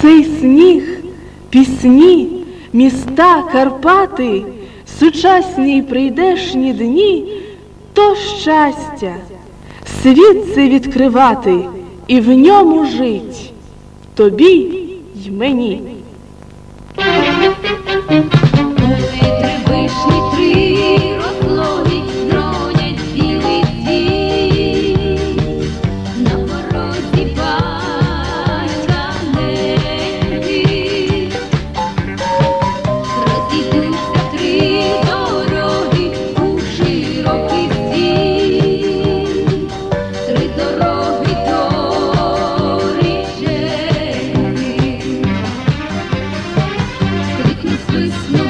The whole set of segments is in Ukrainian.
Цей сніг, пісні, міста, Карпати, сучасні й прийдешні дні – то щастя, світ цей відкривати і в ньому жить тобі й мені. Вишні три розлоги дронять цілий світ, на порозі батька неньки. Розійдуться три дороги у широкий світ, три дороги до річеньки. Кликнуть свисну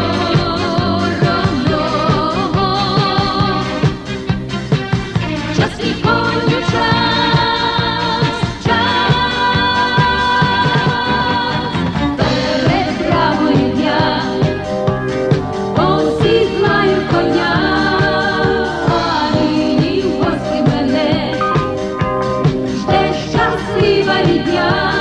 час і коню, час, перед брамою дня осідлаю коня, а нині в гості мене жде щаслива рідня.